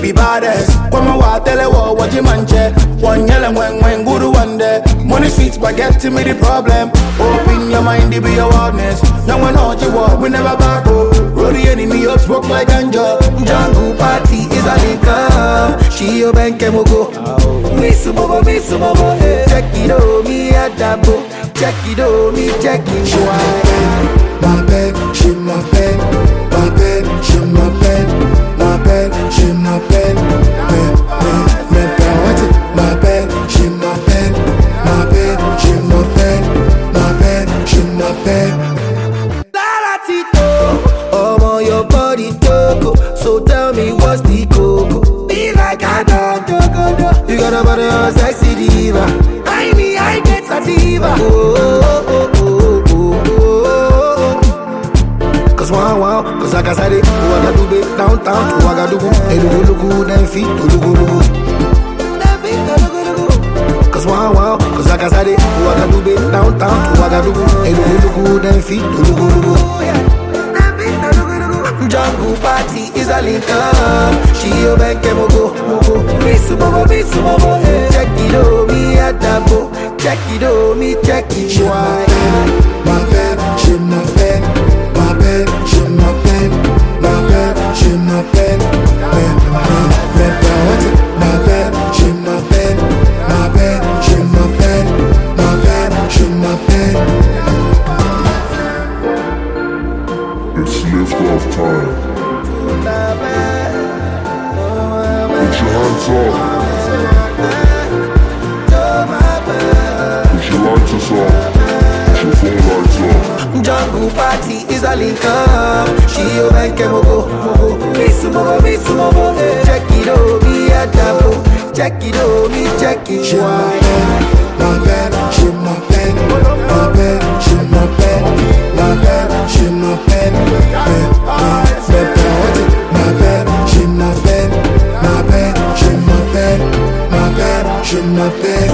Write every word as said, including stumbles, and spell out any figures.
be baddest. Come on, wa tell her what you manche. One yell and when when good one day. Money sweet, but get to me the problem. Open your mind, to be your wildness. Now when all you walk, we never back up. Roll the enemy up, smoke like ganja. Jungle party is a link up. She your bank and go. Miss Bobo, Miss Bobo, check it out, me at that book. Check it out, me check it. She my bed, she my bed, my bed, she my bed, my bed, she my bed, bed, bed, bed, bed, my bed, she my bed, my bed, she my bed, my bed, she my bed. I'm on your body, Togo. So tell me what's the coco? Be like I don't do. You got a body of sexy diva. I mean, I get sativa. Oh, oh, oh, oh, oh, oh. Cause wow, wow, cause like I said it, Ouagadougou, downtown to Ouagadougou. Hey, look, look, look, them feet, look, look, look. Cause wow, wow, cause like I said it, Ouagadougou, downtown to Ouagadougou. Hey, look, look, look, them feet, look, look, look. Jungle party is a link up. She your bank and go. Miss Bobo, Miss Bobo, check it out, me at that book. Check it out, me check it. She my bed, my bed, she my bed, my bed, she my bed, my bed, she my bed, bed, bed, bed, my bed, she my bed, my bed, she my bed, my bed, she my bed. It's lift off time. Put your hands up. Put your lighters up. Put your phone lights up. Jungle party is a link up. She your bank and go. Miss Bobo, Miss Bobo, check it out, me at that book. Check it out, me check it. She my bed, my bed, she my bed, my bed, she my bed, my bed, she my bed, bed, bed, bed, my bed, she my bed, my bed, she my bed, my bed, she my bed.